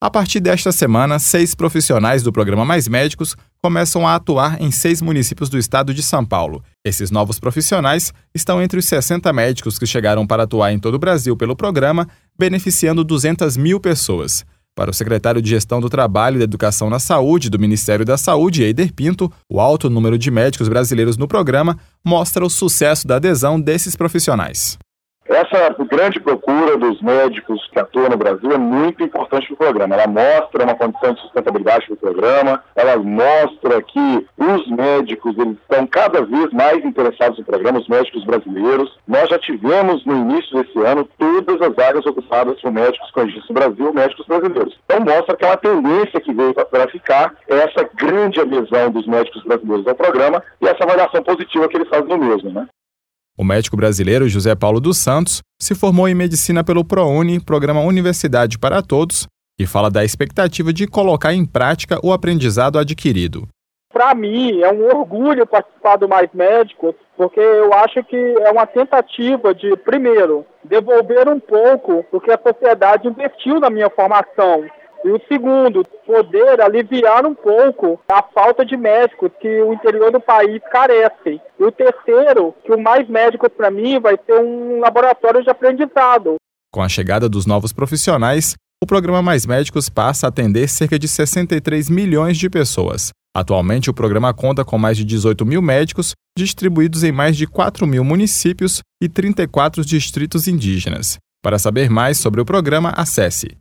A partir desta semana, 6 profissionais do programa Mais Médicos começam a atuar em 6 municípios do estado de São Paulo. Esses novos profissionais estão entre os 60 médicos que chegaram para atuar em todo o Brasil pelo programa, beneficiando 200 mil pessoas. Para o secretário de Gestão do Trabalho e da Educação na Saúde do Ministério da Saúde, Eider Pinto, o alto número de médicos brasileiros no programa mostra o sucesso da adesão desses profissionais. Essa grande procura dos médicos que atuam no Brasil é muito importante para o programa. Ela mostra uma condição de sustentabilidade para o programa, ela mostra que os médicos eles estão cada vez mais interessados no programa, os médicos brasileiros. Nós já tivemos no início desse ano todas as vagas ocupadas por médicos com registro Brasil, médicos brasileiros. Então mostra que é uma tendência que veio para ficar essa grande adesão dos médicos brasileiros ao programa e essa avaliação positiva que eles fazem no mesmo, né? O médico brasileiro José Paulo dos Santos se formou em medicina pelo ProUni, Programa Universidade para Todos, e fala da expectativa de colocar em prática o aprendizado adquirido. Para mim, é um orgulho participar do Mais Médicos, porque eu acho que é uma tentativa de, primeiro, devolver um pouco do que a sociedade investiu na minha formação. E o segundo, poder aliviar um pouco a falta de médicos que o interior do país carece. E o terceiro, que o Mais Médicos para mim vai ser um laboratório de aprendizado. Com a chegada dos novos profissionais, o programa Mais Médicos passa a atender cerca de 63 milhões de pessoas. Atualmente, o programa conta com mais de 18 mil médicos, distribuídos em mais de 4 mil municípios e 34 distritos indígenas. Para saber mais sobre o programa, acesse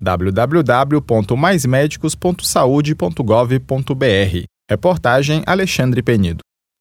www.maismedicos.saude.gov.br. Reportagem Alexandre Penido.